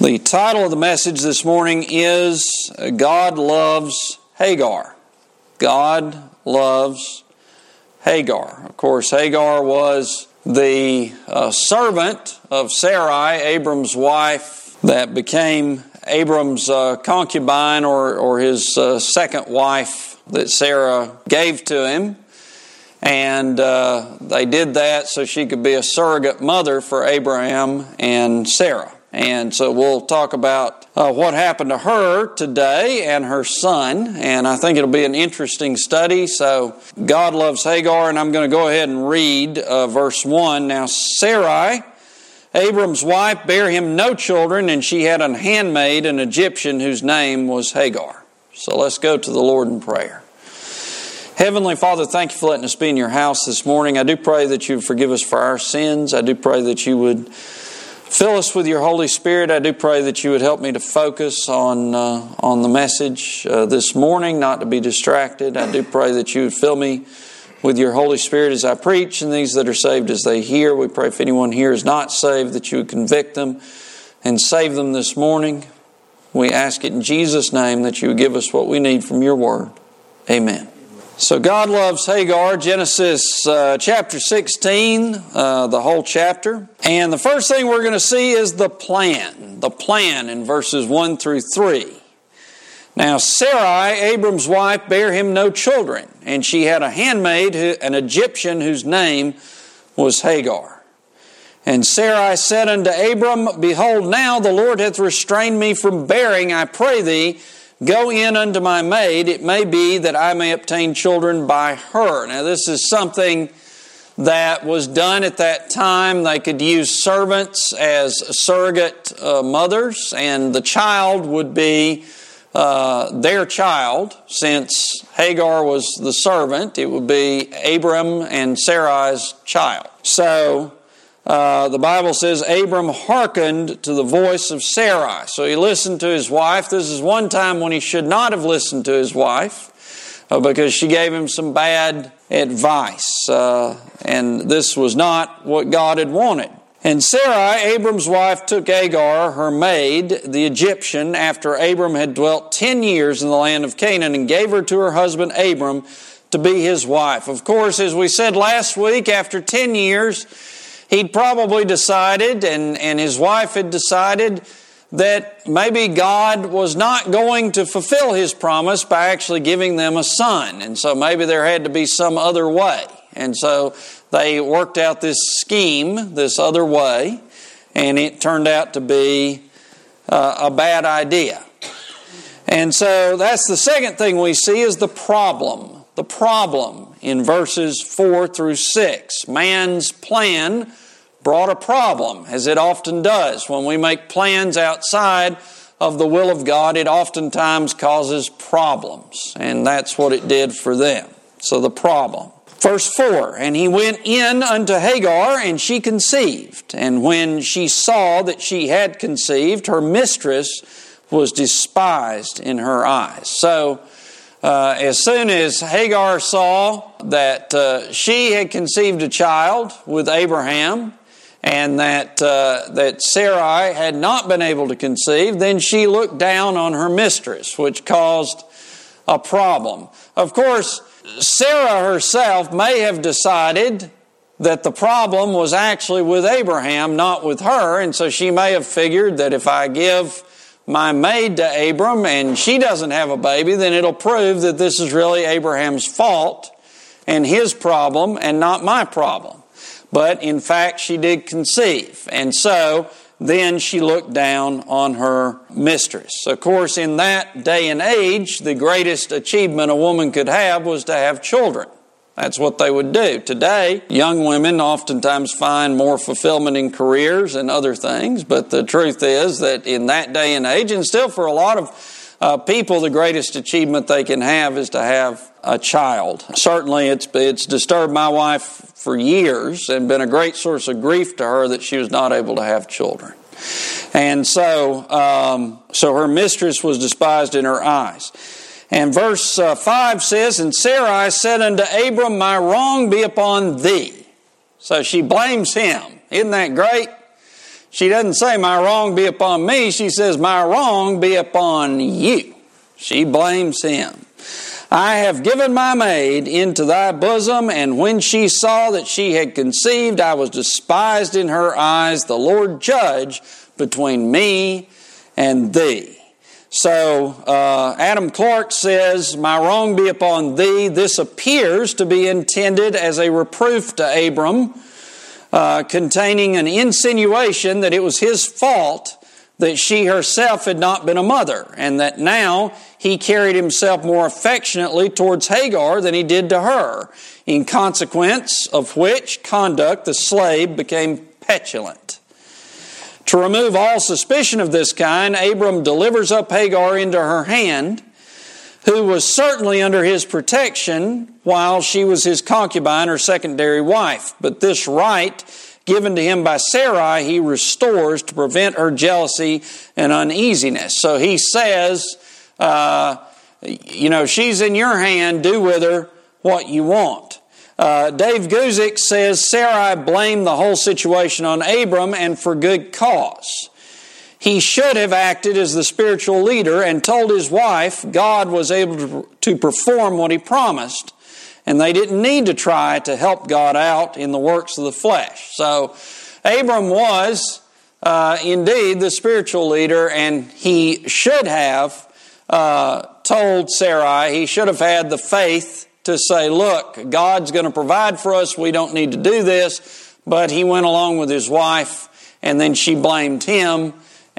The title of the message this morning is God Loves Hagar. God loves Hagar. Of course, Hagar was the servant of Sarai, Abram's wife, that became Abram's concubine or his second wife that Sarah gave to him. And they did that so she could be a surrogate mother for Abraham and Sarah. And so we'll talk about what happened to her today and her son. And I think it'll be an interesting study. So God loves Hagar, and I'm going to go ahead and read verse 1. Now Sarai, Abram's wife, bare him no children, and she had an handmaid, an Egyptian, whose name was Hagar. So let's go to the Lord in prayer. Heavenly Father, thank you for letting us be in your house this morning. I do pray that you would forgive us for our sins. I do pray that you would fill us with your Holy Spirit. I do pray that you would help me to focus on the message this morning, not to be distracted. I do pray that you would fill me with your Holy Spirit as I preach, and these that are saved as they hear. We pray if anyone here is not saved, that you would convict them and save them this morning. We ask it in Jesus' name, that you would give us what we need from your word. Amen. So God loves Hagar, Genesis chapter 16, the whole chapter. And the first thing we're going to see is the plan in verses 1 through 3. Now Sarai, Abram's wife, bare him no children, and she had a handmaid, an Egyptian, whose name was Hagar. And Sarai said unto Abram, Behold, now the Lord hath restrained me from bearing, I pray thee, go in unto my maid, it may be that I may obtain children by her. Now this is something that was done at that time. They could use servants as surrogate mothers, and the child would be their child. Since Hagar was the servant, it would be Abram and Sarai's child. So the Bible says Abram hearkened to the voice of Sarai. So he listened to his wife. This is one time when he should not have listened to his wife because she gave him some bad advice. And this was not what God had wanted. And Sarai, Abram's wife, took Hagar, her maid, the Egyptian, after Abram had dwelt 10 years in the land of Canaan, and gave her to her husband Abram to be his wife. Of course, as we said last week, after 10 years, he'd probably decided, and his wife had decided, that maybe God was not going to fulfill His promise by actually giving them a son. And so maybe there had to be some other way. And so they worked out this scheme, this other way, and it turned out to be a bad idea. And so that's the second thing we see is the problem. The problem in verses 4 through 6. Man's plan brought a problem, as it often does. When we make plans outside of the will of God, it oftentimes causes problems. And that's what it did for them. So the problem. Verse 4, and he went in unto Hagar, and she conceived. And when she saw that she had conceived, her mistress was despised in her eyes. So as soon as Hagar saw that she had conceived a child with Abraham, and that Sarai had not been able to conceive, then she looked down on her mistress, which caused a problem. Of course, Sarah herself may have decided that the problem was actually with Abraham, not with her, and so she may have figured that if I give my maid to Abram and she doesn't have a baby, then it'll prove that this is really Abraham's fault and his problem and not my problem. But in fact, she did conceive. And so then she looked down on her mistress. Of course, in that day and age, the greatest achievement a woman could have was to have children. That's what they would do. Today, young women oftentimes find more fulfillment in careers and other things. But the truth is that in that day and age, and still for a lot of people, the greatest achievement they can have is to have a child. Certainly, it's disturbed my wife for years and been a great source of grief to her that she was not able to have children. And so her mistress was despised in her eyes. And verse 5 says, and Sarai said unto Abram, my wrong be upon thee. So she blames him. Isn't that great? She doesn't say, my wrong be upon me. She says, my wrong be upon you. She blames him. I have given my maid into thy bosom, and when she saw that she had conceived, I was despised in her eyes. The Lord judge between me and thee. So Adam Clarke says, my wrong be upon thee. This appears to be intended as a reproof to Abram, containing an insinuation that it was his fault that she herself had not been a mother, and that now he carried himself more affectionately towards Hagar than he did to her, in consequence of which conduct the slave became petulant. To remove all suspicion of this kind, Abram delivers up Hagar into her hand, who was certainly under his protection while she was his concubine or secondary wife. But this right given to him by Sarai, he restores to prevent her jealousy and uneasiness. So he says, she's in your hand, do with her what you want. Dave Guzik says Sarai blamed the whole situation on Abram, and for good cause. He should have acted as the spiritual leader and told his wife God was able to perform what he promised, and they didn't need to try to help God out in the works of the flesh. So Abram was indeed the spiritual leader, and he should have told Sarai, he should have had the faith to say, look, God's going to provide for us, we don't need to do this. But he went along with his wife, and then she blamed him,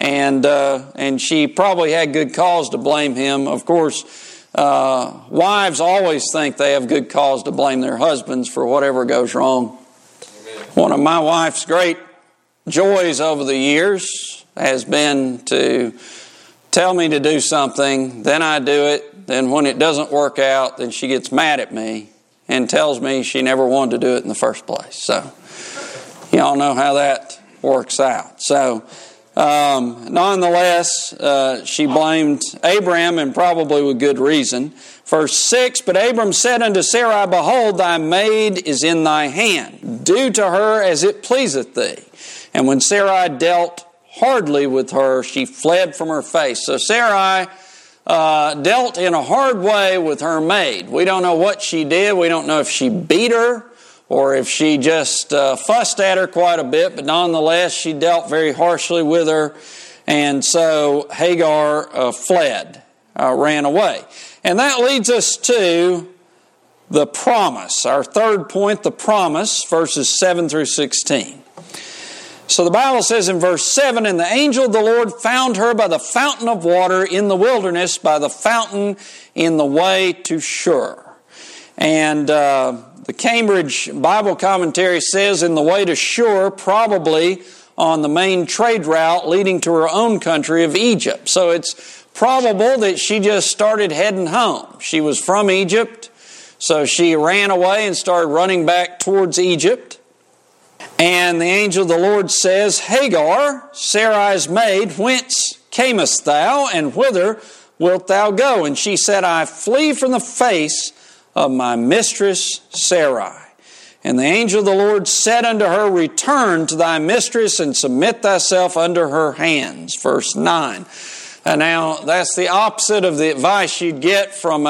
and she probably had good cause to blame him. Of course, wives always think they have good cause to blame their husbands for whatever goes wrong. Amen. One of my wife's great joys over the years has been to tell me to do something, then I do it. Then when it doesn't work out, then she gets mad at me and tells me she never wanted to do it in the first place. So, you all know how that works out. So, nonetheless, she blamed Abram, and probably with good reason. Verse 6, but Abram said unto Sarai, behold, thy maid is in thy hand. Do to her as it pleaseth thee. And when Sarai dealt hardly with her, she fled from her face. So Sarai dealt in a hard way with her maid. We don't know what she did. We don't know if she beat her or if she just fussed at her quite a bit, but nonetheless, she dealt very harshly with her. And so Hagar fled, ran away. And that leads us to the promise. Our third point, the promise, verses 7 through 16. So the Bible says in verse 7, and the angel of the Lord found her by the fountain of water in the wilderness, by the fountain in the way to Shur. And the Cambridge Bible Commentary says in the way to Shur, probably on the main trade route leading to her own country of Egypt. So it's probable that she just started heading home. She was from Egypt, so she ran away and started running back towards Egypt. And the angel of the Lord says, Hagar, Sarai's maid, whence camest thou, and whither wilt thou go? And she said, I flee from the face of my mistress Sarai. And the angel of the Lord said unto her, return to thy mistress and submit thyself under her hands. Verse 9. And now that's the opposite of the advice you'd get from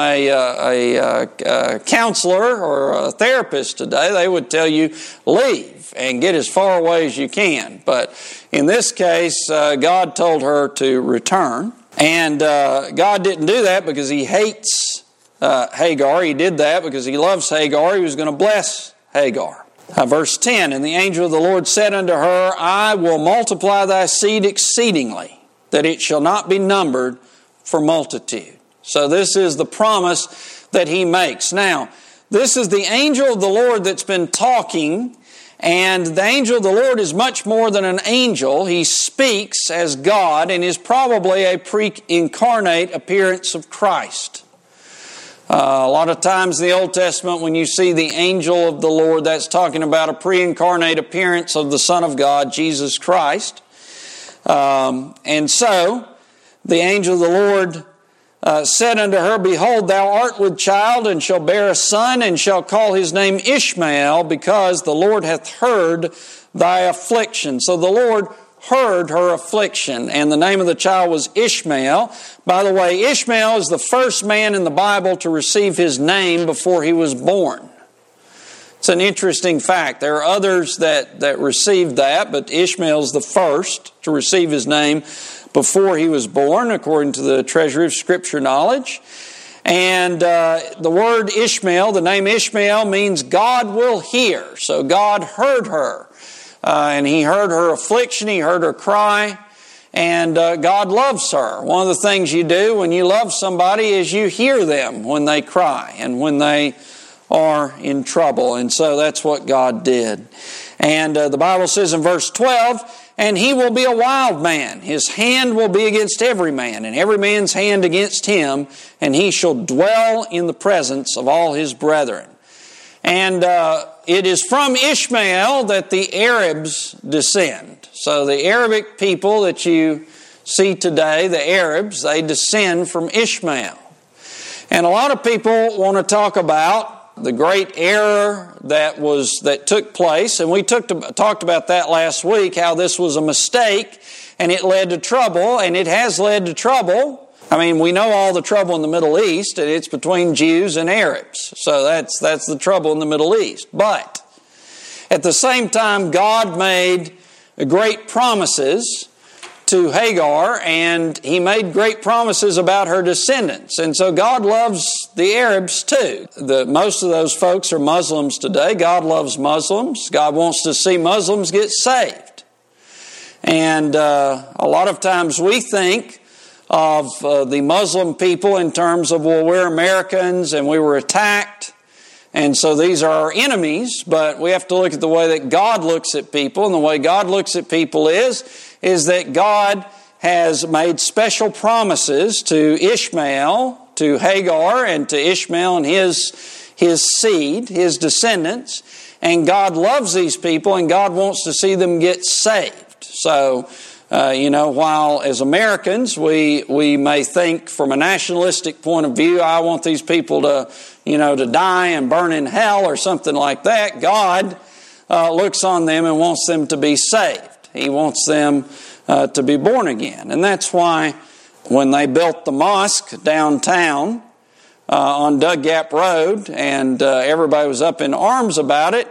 a counselor or a therapist today. They would tell you, leave and get as far away as you can. But in this case, God told her to return. And God didn't do that because He hates Hagar. He did that because He loves Hagar. He was going to bless Hagar. Verse 10, and the angel of the Lord said unto her, I will multiply thy seed exceedingly, that it shall not be numbered for multitude. So this is the promise that He makes. Now, this is the angel of the Lord that's been talking, and the angel of the Lord is much more than an angel. He speaks as God and is probably a pre-incarnate appearance of Christ. A lot of times in the Old Testament when you see the angel of the Lord, that's talking about a pre-incarnate appearance of the Son of God, Jesus Christ. And so the angel of the Lord said unto her, behold, thou art with child, and shall bear a son, and shall call his name Ishmael, because the Lord hath heard thy affliction. So the Lord heard her affliction. And the name of the child was Ishmael. By the way, Ishmael is the first man in the Bible to receive his name before he was born. It's an interesting fact. There are others that received that, but Ishmael's the first to receive his name before he was born, according to the Treasury of Scripture Knowledge. And the word Ishmael, the name Ishmael, means God will hear. So God heard her. And He heard her affliction, He heard her cry, and God loves her. One of the things you do when you love somebody is you hear them when they cry and when they are in trouble. And so that's what God did. And the Bible says in verse 12, "And he will be a wild man. His hand will be against every man, and every man's hand against him, and he shall dwell in the presence of all his brethren." And it is from Ishmael that the Arabs descend. So the Arabic people that you see today, the Arabs, they descend from Ishmael. And a lot of people want to talk about the great error that took place, and we talked about that last week, how this was a mistake, and it led to trouble, and it has led to trouble. I mean, we know all the trouble in the Middle East, and it's between Jews and Arabs. So that's the trouble in the Middle East. But at the same time, God made great promises to Hagar, and He made great promises about her descendants. And so God loves the Arabs too. Most of those folks are Muslims today. God loves Muslims. God wants to see Muslims get saved. And a lot of times we think of the Muslim people in terms of, well, we're Americans and we were attacked, and so these are our enemies. But we have to look at the way that God looks at people, and the way God looks at people is that God has made special promises to Ishmael, to Hagar, and to Ishmael and his seed, his descendants, and God loves these people, and God wants to see them get saved. So while as Americans we may think from a nationalistic point of view, I want these people to die and burn in hell or something like that, God looks on them and wants them to be saved. He wants them to be born again. And that's why when they built the mosque downtown on Dug Gap Road, and everybody was up in arms about it,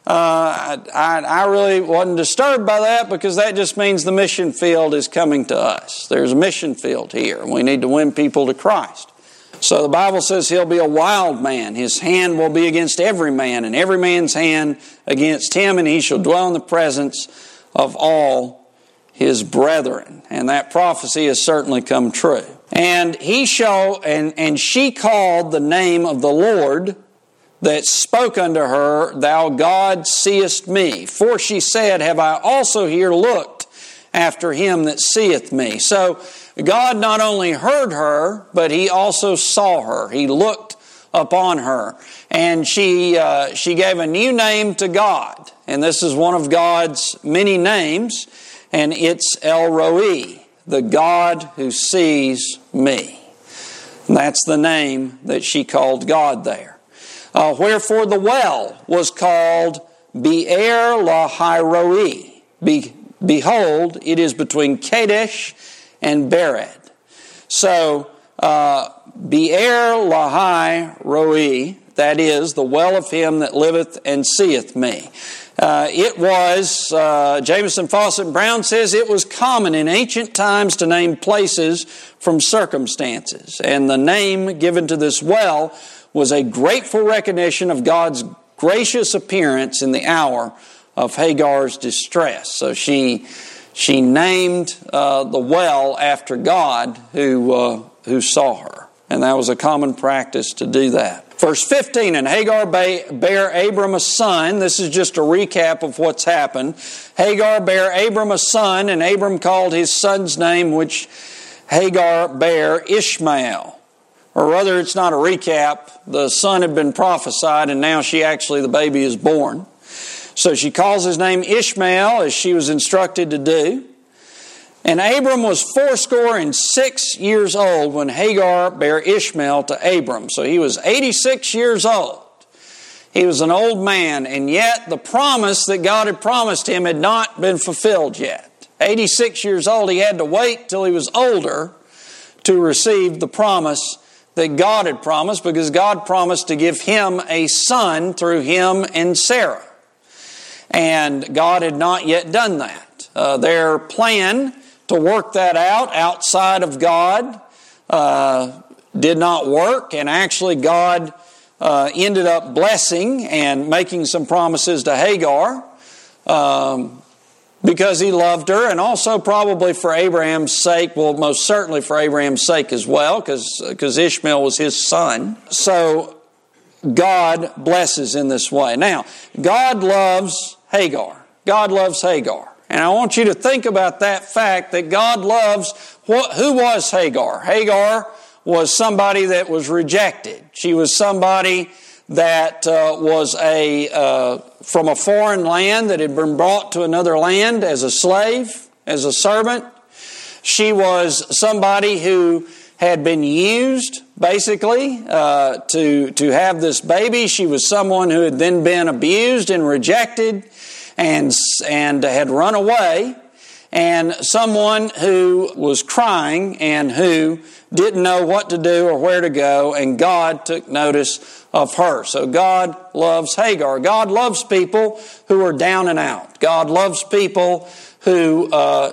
I really wasn't disturbed by that, because that just means the mission field is coming to us. There's a mission field here, and we need to win people to Christ. So the Bible says he'll be a wild man. His hand will be against every man, and every man's hand against him, and he shall dwell in the presence of all his brethren. And that prophecy has certainly come true. And she called the name of the Lord that spoke unto her, "Thou God seest me. For she said, Have I also here looked after him that seeth me?" So God not only heard her, but He also saw her. He looked upon her. And she gave a new name to God. And this is one of God's many names. And it's El Roi, the God who sees me. And that's the name that she called God there. Wherefore the well was called Be'er Lahai Roi. Behold, it is between Kadesh and Bered. So, Be'er Lahai Roi, that is, the well of him that liveth and seeth me. It was, Jameson, Fawcett, and Brown says, it was common in ancient times to name places from circumstances. And the name given to this well was a grateful recognition of God's gracious appearance in the hour of Hagar's distress. So she named the well after God who saw her. And that was a common practice to do that. Verse 15, and Hagar bare Abram a son. This is just a recap of what's happened. Hagar bare Abram a son, and Abram called his son's name, which Hagar bare, Ishmael. Or rather, it's not a recap. The son had been prophesied, and now the baby is born. So she calls his name Ishmael, as she was instructed to do. And Abram was 86 years old when Hagar bare Ishmael to Abram. So he was 86 years old. He was an old man, and yet the promise that God had promised him had not been fulfilled yet. 86 years old, he had to wait till he was older to receive the promise that God had promised, because God promised to give him a son through him and Sarah. And God had not yet done that. Their plan to work that out outside of God did not work, and actually God ended up blessing and making some promises to Hagar because he loved her, and also probably for Abraham's sake, well, most certainly for Abraham's sake as well, because Ishmael was his son. So God blesses in this way. Now, God loves Hagar. God loves Hagar. And I want you to think about that fact that God loves, who was Hagar? Hagar was somebody that was rejected. She was somebody that was from a foreign land that had been brought to another land as a slave, as a servant. She was somebody who had been used, basically, to have this baby. She was someone who had then been abused and rejected and had run away, and someone who was crying and who didn't know what to do or where to go, and God took notice of her. So God loves Hagar. God loves people who are down and out. God loves people who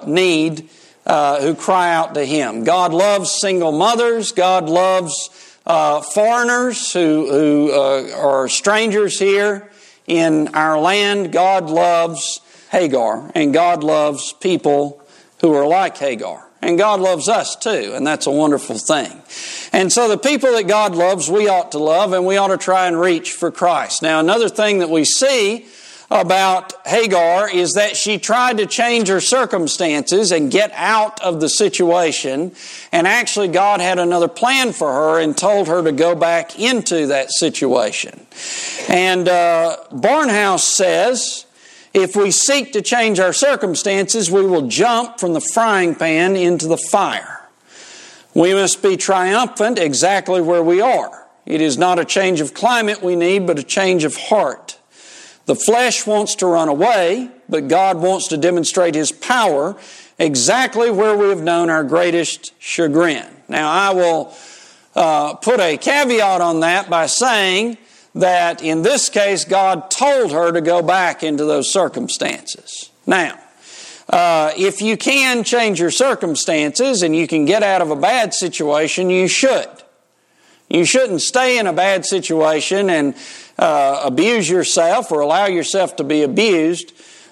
who cry out to Him. God loves single mothers. God loves foreigners who are strangers here in our land. God loves Hagar, and God loves people who are like Hagar. And God loves us too, and that's a wonderful thing. And so the people that God loves, we ought to love, and we ought to try and reach for Christ. Now, another thing that we see about Hagar is that she tried to change her circumstances and get out of the situation, and actually God had another plan for her and told her to go back into that situation. And Barnhouse says, if we seek to change our circumstances, we will jump from the frying pan into the fire. We must be triumphant exactly where we are. It is not a change of climate we need, but a change of heart. The flesh wants to run away, but God wants to demonstrate His power exactly where we have known our greatest chagrin. Now, I will put a caveat on that by saying that in this case, God told her to go back into those circumstances. Now, if you can change your circumstances and you can get out of a bad situation, you should. You shouldn't stay in a bad situation and abuse yourself or allow yourself to be abused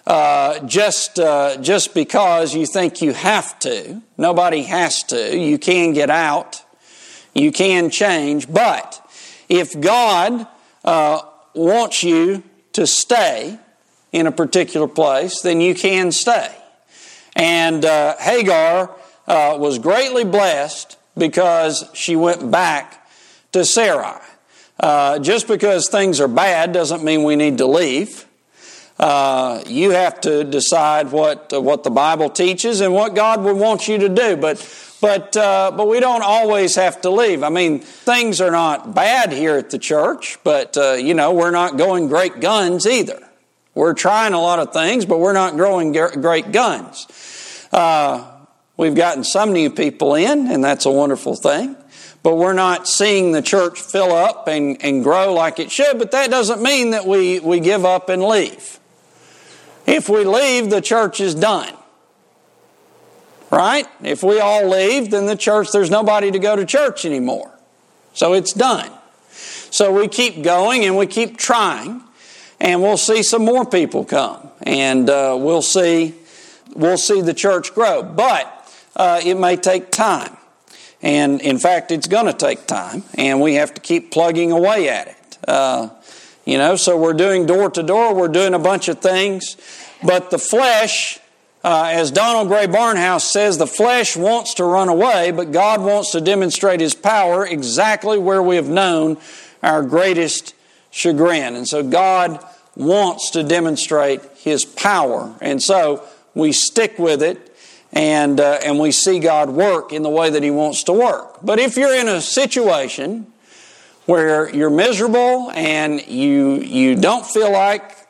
just because you think you have to. Nobody has to. You can get out. You can change. But if God wants you to stay in a particular place, then you can stay. And Hagar was greatly blessed because she went back to Sarai. Just because things are bad doesn't mean we need to leave. You have to decide what the Bible teaches and what God would want you to do. But we don't always have to leave. I mean, things are not bad here at the church, but we're not going great guns either. We're trying a lot of things, but we're not growing great guns. We've gotten some new people in, and that's a wonderful thing. But we're not seeing the church fill up and grow like it should. But that doesn't mean that we give up and leave. If we leave, the church is done. Right? If we all leave, then the church, there's nobody to go to church anymore. So it's done. So we keep going and we keep trying, and we'll see some more people come, and we'll see the church grow. But it may take time. And in fact, it's going to take time, and we have to keep plugging away at it. So we're doing door to door, we're doing a bunch of things, but the flesh, as Donald Gray Barnhouse says, the flesh wants to run away, but God wants to demonstrate His power exactly where we have known our greatest chagrin. And so God wants to demonstrate His power, and so we stick with it. And we see God work in the way that He wants to work. But if you're in a situation where you're miserable and you don't feel like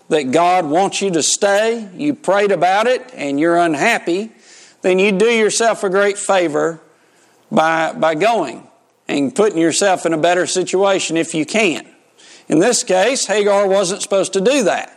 that God wants you to stay, you prayed about it, and you're unhappy, then you do yourself a great favor by going and putting yourself in a better situation if you can. In this case, Hagar wasn't supposed to do that.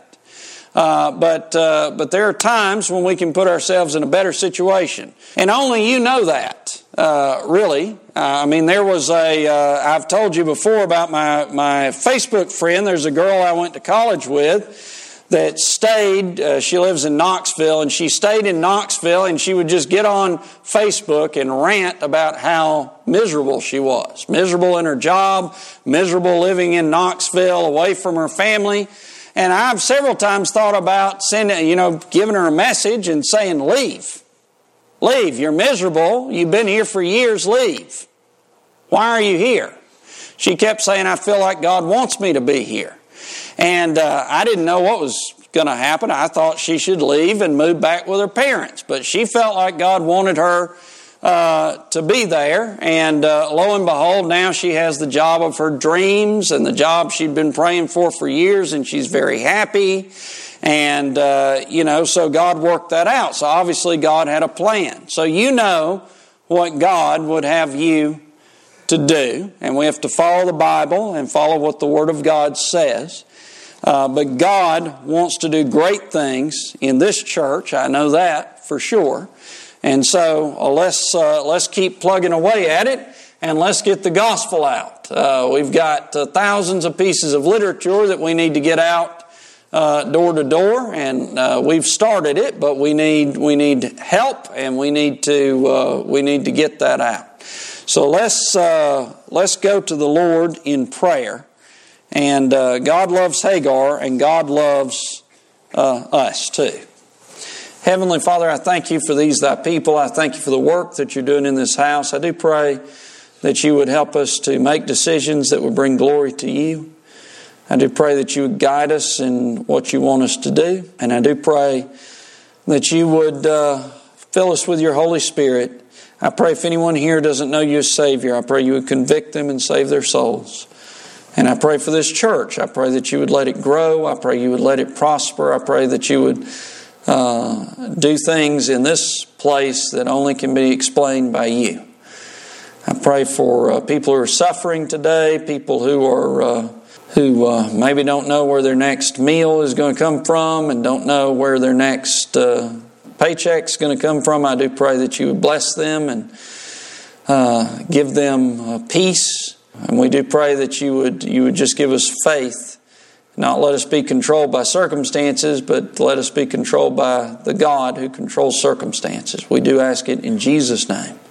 But there are times when we can put ourselves in a better situation. And only you know that, really. There was I've told you before about my Facebook friend. There's a girl I went to college with that stayed, she lives in Knoxville, and she stayed in Knoxville, and she would just get on Facebook and rant about how miserable she was. Miserable in her job, miserable living in Knoxville, away from her family. And I've several times thought about giving her a message and saying, leave. Leave. You're miserable. You've been here for years. Leave. Why are you here? She kept saying, I feel like God wants me to be here. And I didn't know what was going to happen. I thought she should leave and move back with her parents. But she felt like God wanted her to be there, and lo and behold, now she has the job of her dreams and the job she'd been praying for years, and she's very happy. And so God worked that out. So obviously God had a plan. So you know what God would have you to do, and we have to follow the Bible and follow what the Word of God says. But God wants to do great things in this church. I know that for sure. And so let's keep plugging away at it, and let's get the gospel out. We've got thousands of pieces of literature that we need to get out door to door, and we've started it, but we need help, and we need to get that out. So let's go to the Lord in prayer. And God loves Hagar, and God loves us too. Heavenly Father, I thank you for these thy people. I thank you for the work that you're doing in this house. I do pray that you would help us to make decisions that would bring glory to you. I do pray that you would guide us in what you want us to do. And I do pray that you would fill us with your Holy Spirit. I pray if anyone here doesn't know you as Savior, I pray you would convict them and save their souls. And I pray for this church. I pray that you would let it grow. I pray you would let it prosper. I pray that you would do things in this place that only can be explained by you. I pray for people who are suffering today, people who maybe don't know where their next meal is going to come from and don't know where their next paycheck's going to come from. I do pray that you would bless them and give them peace. And we do pray that you would just give us faith. Not let us be controlled by circumstances, but let us be controlled by the God who controls circumstances. We do ask it in Jesus' name.